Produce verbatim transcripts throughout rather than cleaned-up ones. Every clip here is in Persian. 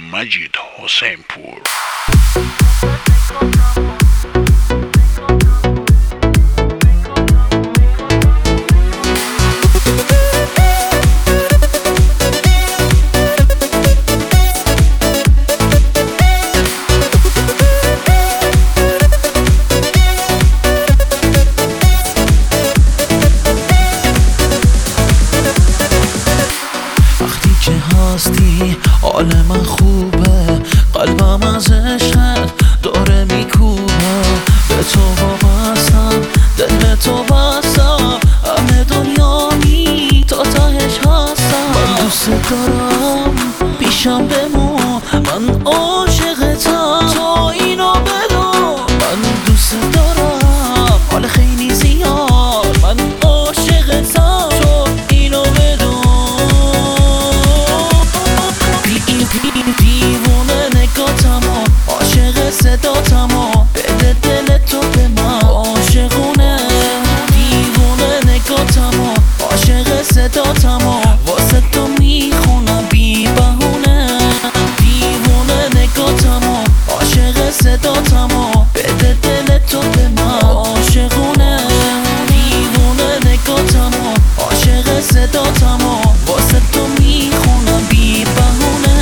مجید حسین پور. هستی حال من خوبه، قلبم از عشقت داره میکوبه. به تو وابستم، دل به تو بستم، همه دنیایی تا تهش هستم. من دوست دارم پیشم بمون، من عاشقتم تا اینو بدون. من دوست دارم حال خیلی زیاد، من عاشقتم تو اینو بدون. دیوونه نگاتم و عاشق صداتم و بده دل تو به من عاشقونه. دیوونه نگاتم و عاشق صداتم و واسه تو میخونم بی بهونه. دیوونه نگاتم و عاشق صداتم و بده دل تو به من عاشقونه. دیوونه نگاتم و عاشق صداتم و واسه تو میخونم بی بهونه.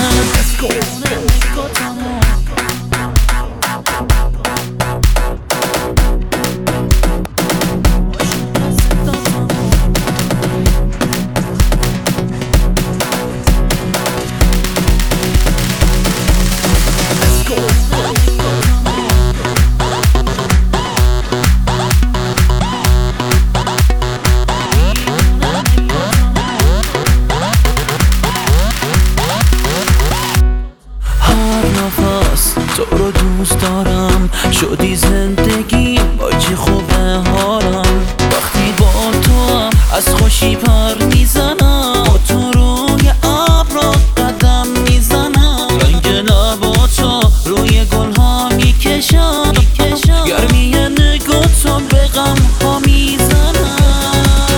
تو رو دوست دارم، شدی زندگی باجی خوبه حالم. وقتی با تو هم از خوشی پر میزنم، با تو روی ابرا قدم میزنم. رنگ لباتو روی گل ها میکشم، گرمی نگاتو به غم ها میزنم.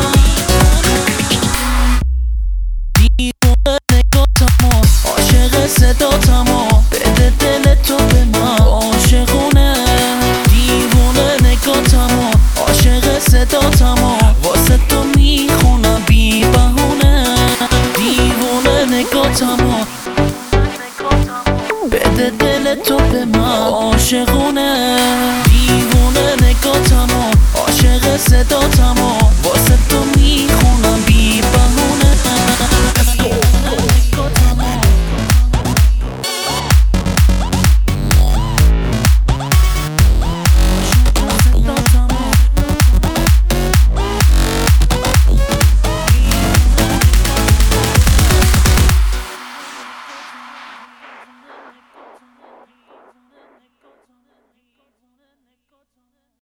دیوونه نگاتم و عاشق صداتم و بده دل تو به من عاشقونه. دیوونه نگاتم و عاشق صداتم و واسه تو میخونم بی بهونه. دیوونه نگاتم و بده دل تو به من عاشقونه. دیوونه نگاتم و عاشق صداتم و واسه تو میخونم